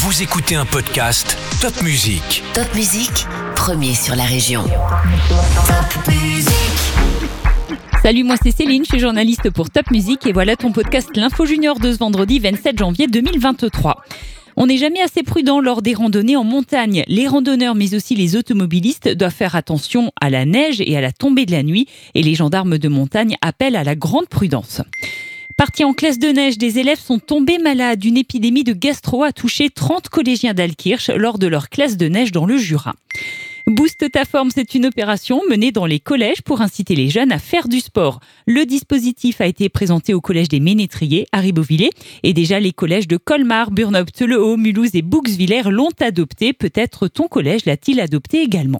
Vous écoutez un podcast Top Music. Top Music, premier sur la région. Top Music. Salut, moi c'est Céline, je suis journaliste pour Top Music et voilà ton podcast L'Info Junior de ce vendredi 27 janvier 2023. On n'est jamais assez prudent lors des randonnées en montagne. Les randonneurs mais aussi les automobilistes doivent faire attention à la neige et à la tombée de la nuit et les gendarmes de montagne appellent à la grande prudence. Partis en classe de neige, des élèves sont tombés malades. Une épidémie de gastro a touché 30 collégiens d'Altkirch lors de leur classe de neige dans le Jura. Booste ta forme, c'est une opération menée dans les collèges pour inciter les jeunes à faire du sport. Le dispositif a été présenté au collège des Ménétriers à Ribeauvillé et déjà les collèges de Colmar, Burnope-Telehaut, Mulhouse et Bouxwiller l'ont adopté. Peut-être ton collège l'a-t-il adopté également.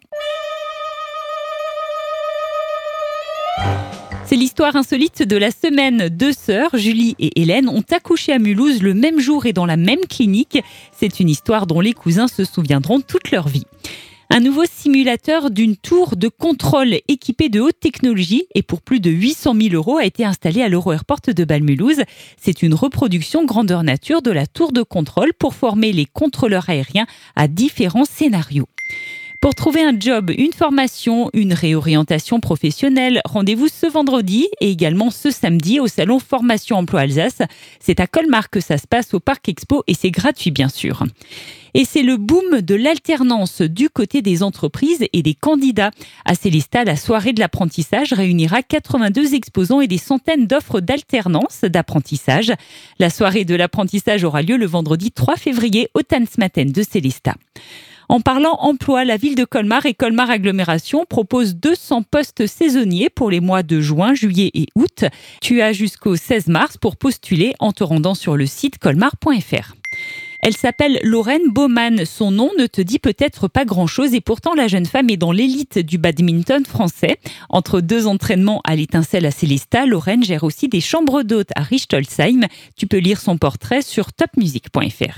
C'est l'histoire insolite de la semaine. Deux sœurs, Julie et Hélène, ont accouché à Mulhouse le même jour et dans la même clinique. C'est une histoire dont les cousins se souviendront toute leur vie. Un nouveau simulateur d'une tour de contrôle équipée de haute technologie et pour plus de 800 000 € a été installé à l'Euro-Airport de Bâle-Mulhouse. C'est une reproduction grandeur nature de la tour de contrôle pour former les contrôleurs aériens à différents scénarios. Pour trouver un job, une formation, une réorientation professionnelle, rendez-vous ce vendredi et également ce samedi au salon Formation Emploi Alsace. C'est à Colmar que ça se passe au Parc Expo et c'est gratuit bien sûr. Et c'est le boom de l'alternance du côté des entreprises et des candidats. À Célestat, la soirée de l'apprentissage réunira 82 exposants et des centaines d'offres d'alternance d'apprentissage. La soirée de l'apprentissage aura lieu le vendredi 3 février au Tanzmatten de Célestat. En parlant emploi, la ville de Colmar et Colmar Agglomération proposent 200 postes saisonniers pour les mois de juin, juillet et août. Tu as jusqu'au 16 mars pour postuler en te rendant sur le site colmar.fr. Elle s'appelle Lorraine Baumann. Son nom ne te dit peut-être pas grand-chose et pourtant la jeune femme est dans l'élite du badminton français. Entre deux entraînements à l'Étincelle à Célestat, Lorraine gère aussi des chambres d'hôtes à Richtolsheim. Tu peux lire son portrait sur topmusic.fr.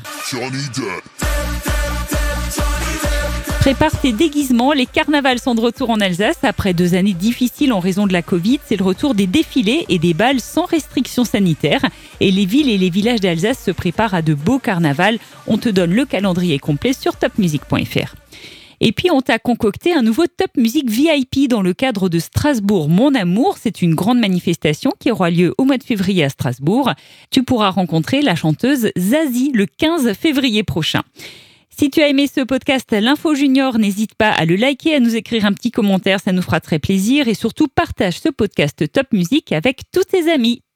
Prépare tes déguisements, les carnavals sont de retour en Alsace. Après 2 années difficiles en raison de la Covid, c'est le retour des défilés et des bals sans restrictions sanitaires. Et les villes et les villages d'Alsace se préparent à de beaux carnavals. On te donne le calendrier complet sur topmusic.fr. Et puis on t'a concocté un nouveau Top Music VIP dans le cadre de Strasbourg Mon Amour. C'est une grande manifestation qui aura lieu au mois de février à Strasbourg. Tu pourras rencontrer la chanteuse Zazie le 15 février prochain. Si tu as aimé ce podcast L'Info Junior, n'hésite pas à le liker, à nous écrire un petit commentaire, ça nous fera très plaisir. Et surtout, partage ce podcast Top Music avec tous tes amis.